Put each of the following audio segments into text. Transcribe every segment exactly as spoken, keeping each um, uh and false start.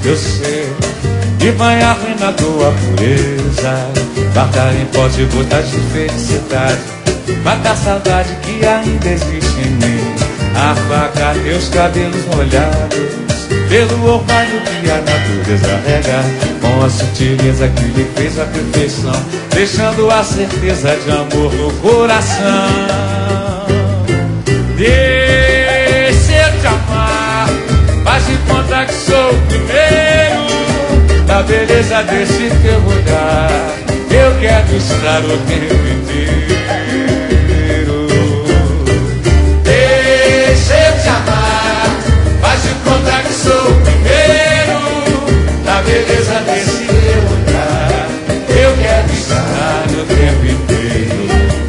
teu ser e banhar na tua pureza, guardar em pote gotas de felicidade, matar a saudade que ainda existe em mim, afagar teus cabelos molhados pelo orvalho que a natureza rega, com a sutileza que lhe fez a perfeição, deixando a certeza de amor no coração. Deixa eu te amar, faz de conta que sou o primeiro, da beleza desse teu olhar eu quero estar o tempo inteiro. Deixa eu te amar, faz de conta que sou o primeiro, da beleza desse teu olhar eu quero estar o tempo inteiro.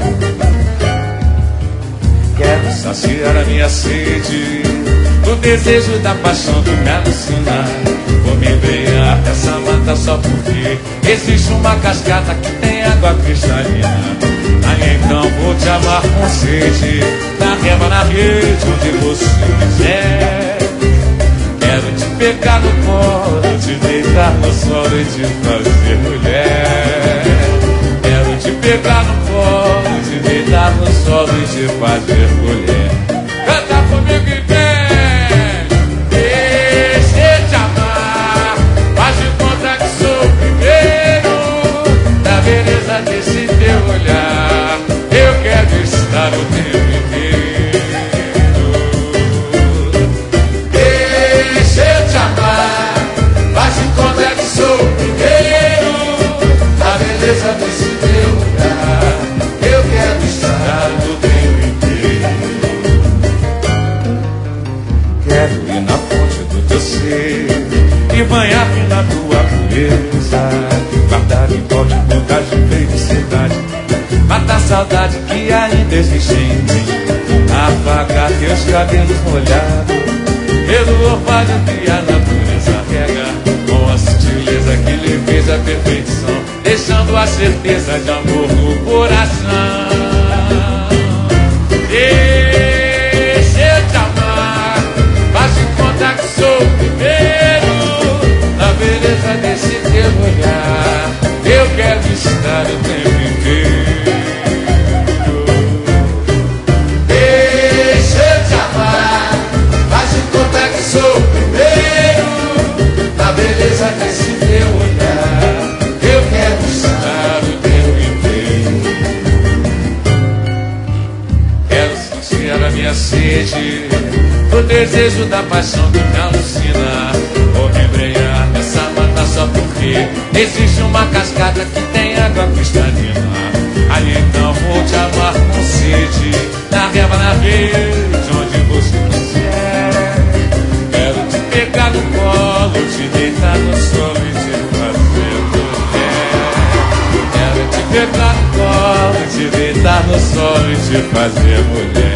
Quero saciar a minha sede, o desejo da paixão que me alucina. Vou me embriagar dessa mata só porque existe uma cascata que tem água cristalina. Aí então vou te amar com sede, na reba, na rede, onde você quiser. Quero te pegar no colo, te deitar no solo e te fazer mulher. Quero te pegar no colo, te deitar no solo e te fazer mulher. Canta comigo e vem. Deixa eu te amar, faz de conta que sou o primeiro, da beleza desse teu olhar eu quero estar o tempo inteiro. Deixa eu te amar, faz de conta que sou o primeiro, da beleza desse teu olhar eu quero estar o tempo inteiro. Quero ir na fonte do teu ser e banhar-me na tua pureza, guardar em pote gotas de felicidade, matar a saudade que ainda existe em mim, apagar teus cabelos molhados pelo orvalho que a natureza rega, com a sutileza que lhe fez a perfeição, deixando a certeza de amor no coração. Deixa eu te amar, faz de conta que sou o primeiro, na beleza desse teu olhar eu quero estar o tempo inteiro. Deixa eu te amar, faz de conta que sou o primeiro, na beleza desse teu olhar eu quero estar o tempo inteiro. Quero saciar a minha sede, o desejo da paixão que me alucina. Vou me embrenhar nessa mata só porque existe uma cascata que tem água cristalina. Aí então vou te amar com sede, na reba, na rede, onde você quiser. Quero te pegar no colo, te deitar no solo e te fazer mulher. Quero te pegar no colo, te deitar no solo e te fazer mulher.